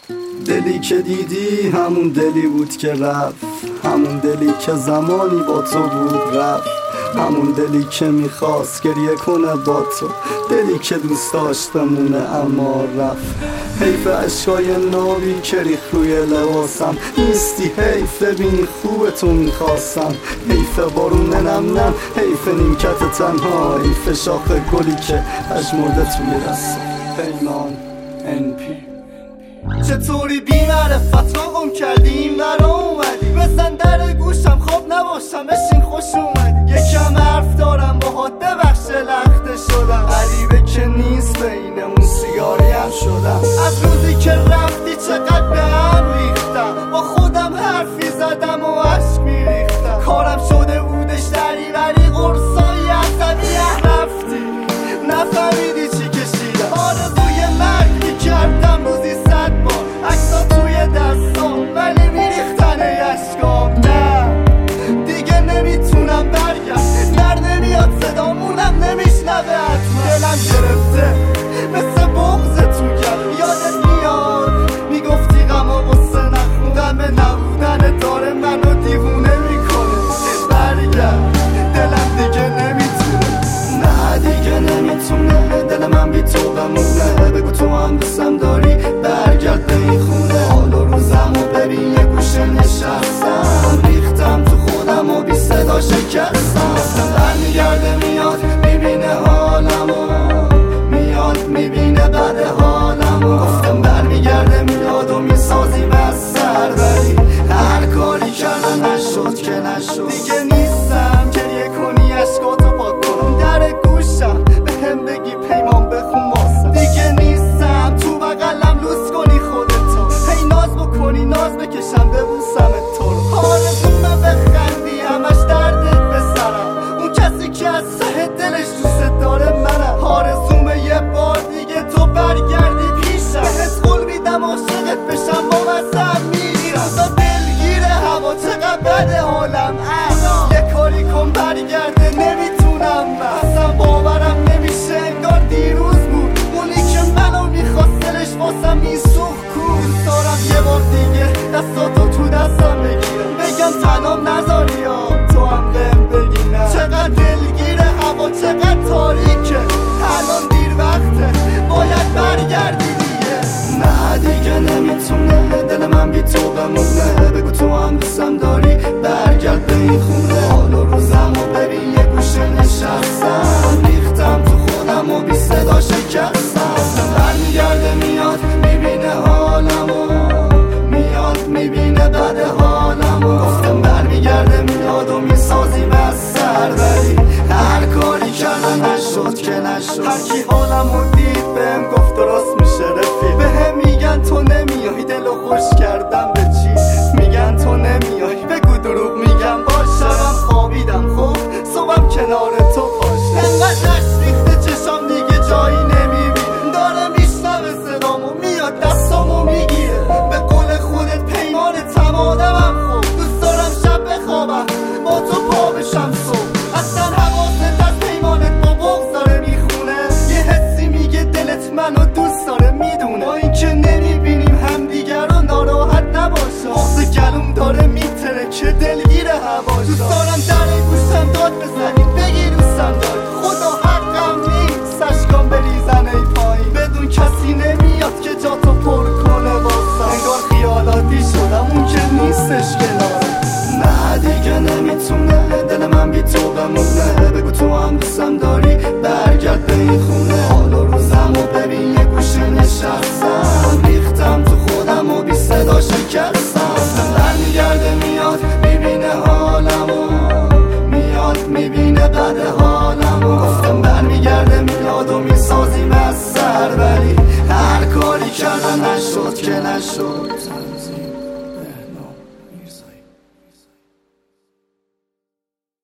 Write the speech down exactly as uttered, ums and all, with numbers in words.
دلی که دیدی همون دلی بود که رفت، همون دلی که زمانی با تو بود رفت، همون دلی که میخواست گریه کنه با تو، دلی که دوست داشت بمونه اما رفت. حیف عشقای نابی که ریخ روی لباسم، نیستی حیف ببینی خوب تو میخواستم. حیف بارون نم نم، حیف نیمکت تنها، حیف شاخ گلی که پژمرده توی دستم. پیمان ان پی. چطوری بی معرفت را گم کردی این ورا اومدی، بزن در گوشم خواب نباشم بشین خوش اومدی. یکم حرف دارم باهات ببخش لخته شدم، غریبه که نیست بین اون سیگاری هم شدم. از روزی که رفتی چقدر به هم ریختم، با خودم حرفی زدم و عشق میریختم. کارم شده بودش دری ولی قرصای عصبی رفتی، نفهمیدی چی کشیدم. آرزوی مرگ کردم روزی صد بار، عکسا توی دستام ولی میریختن اشکام. نه دیگه نمیتونم برگرد، در نمیاد صدامونم نمیشنوه حتما. دلم گرفته مثل بغض تو گرد، یادت میاد میگفتی غم و غصه نخون، غم نبودن داره منو دیوونه میکنه. برگرد دلم دیگه نمیتونه، نه دیگه نمیتونه دل من بی تو بمونه. بگو تو هم دوستم داری برگرد به این خونه. حال و روزم و ببین یه گوشه نشستم، ریختم تو خودم و بی صدا شکستم. گفتم برمیگرده میاد میبینه حالمو، میاد میبینه بعد حالمو. گفتم برمیگرده میاد و میسازیم از سر، ولی هر کاری کردم نشد که نشد. دیگه نیستم گریه کنی اشکاتو پاک کنم، در گوشم به هم بگی پیمان بخون واسم. دیگه نیستم تو بغلم لوس کنی خودتو، هی ناز بکنی ناز بکشم ببوسم تو رو. آرزومه بخندی همش دردت به سرم، اون کسی که از ته دلش دوست داره منم. آرزومه یه بار دیگه تو برگردی پیشم، بهت قول میدم عاشقت بشم با واسم میرم. تا دلگیره هوا چقدر بده حالم الان، یه کاری کن برگرده نمیتونم من. اصلا باورم نمیشه انگار دیروز بود، اونی که منو میخواست دلش واسم میسوخت کو. دوست دارم یه بار دیگه دستاتو تو دستم بگیرم، بگم تنام نذاری یا تو هم بهم بگی نه. چقدر دلگیره هوا چقدر تاریکه، الان دیر وقته باید برگردی دیگه. نه دیگه نمیتونه دل من بی تو بمونه. بگو تو هم دوستم داری برگرد به این خونه. حال و روزم و ببین یه گوشه نشستم، ریختم تو خودم و بی صدا شکستم. گفتم برمیگرده میاد میبینه حالمو، میاد میبینه بعد حالمو. گفتم برمیگرده میاد و میسازیم از سر، ولی هر کاری کردم نشد که نشد. هر کی حالمو دید بهم گفت درست میشه رفیق، بهم میگن تو نمیای دلو خوش کردم به چی. میگن تو نمیای بگو دروغ میگم باش. شبم خوابیدم خب صبحم کنار تو باش. انقدر ریخته چشام دیگه جایی نمیبینه، داره میشنوه صدامو میاد دستامو میگیره. به قول خودت پیمان تمادمم خوب، دوست دارم شب بخوابم با تو پا بشم صبح. اصلا حواست از پیمانت با بغض داره میخونه، یه حسی میگه دلت منو دوست داره میدونه. با این که نمیبینیم همدیگر رو ناراحت نباشه، آخه گلوم داره میتره که دلگیره هواش. دوست دارم در گوشم داد بزنی بگی دوستم داری، خدا حقم نیست اشکام بریزن ای پایین. بدون کسی نمیاد که جا تو پر کنه واسم، انگار خیالاتی شدم اون که نیستش کنارم. نه دیگه نمیتونه دل من بی تو بمونه. بگو تو هم دوستم داری برگرد به این خونه. حال و روزم و ببین یه گوشه نشستم، ریختم تو خودم و بی صدا شکستم. گفتم برمیگرده میاد میبینه حالمو، میاد میبینه بعد حالمو. گفتم برمیگرده میاد و میسازیم از سر، ولی هر کاری کردم نشد که نشد.